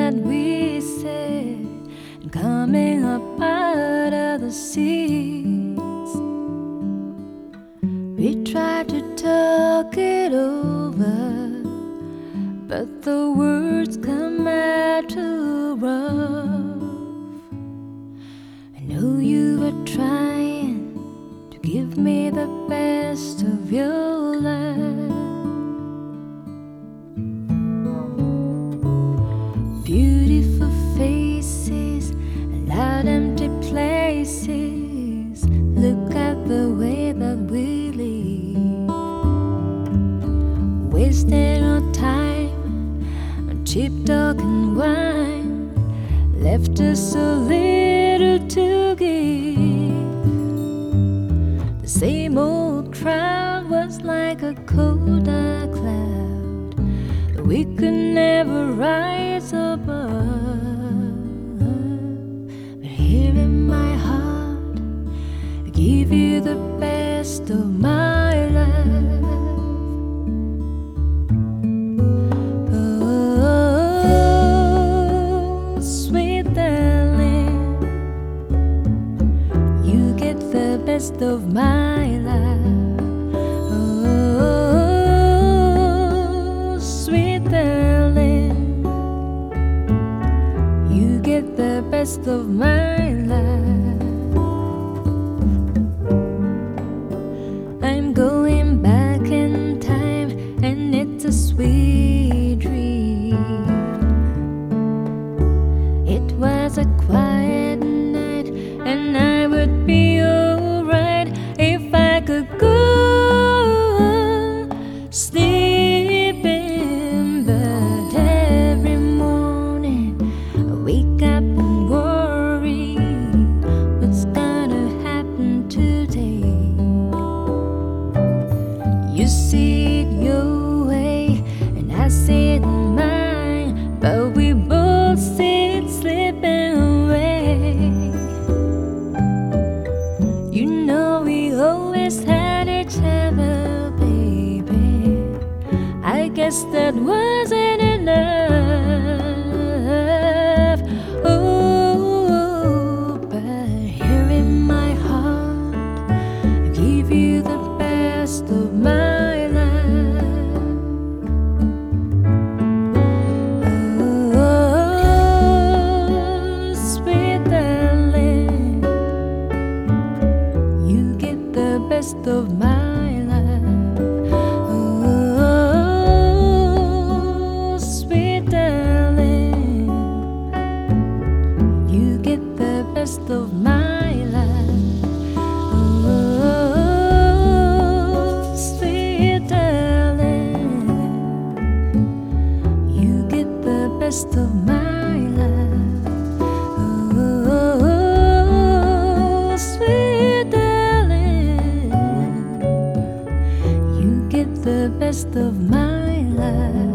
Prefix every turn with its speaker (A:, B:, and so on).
A: that we said, and coming up out of the seas. We tried to talk it over, but the words come out too rough. I know you were trying to give me the best of your life. Beautiful faces and loud empty places. Look at the way that we live, wasting our time on cheap talk and wine, left us so little to give. The same old crowd was like a cold dark cloud that we could never rise above. But here in my heart, I give you the best of my life. Oh, sweet darling, you get the best of my life. Oh, sweet darling, you get the best of my life. I'm going back in time, and it's a sweet dream. It was a quiet night, and I would be alright if I could go sleeping. But every morning I wake up and worry what's gonna happen today. You see it your way, and I see it mine, but we both see it slipping away. You know we always had each other, baby. I guess that wasn't enough. Oh, but here in my heart, I give you the best of my life. Oh, sweet darling, you get the best of my life. Oh, sweet darling, you get the best of my life. Oh, sweet darling, you get the best of my life. Oh, sweet darling, you get the best of my life.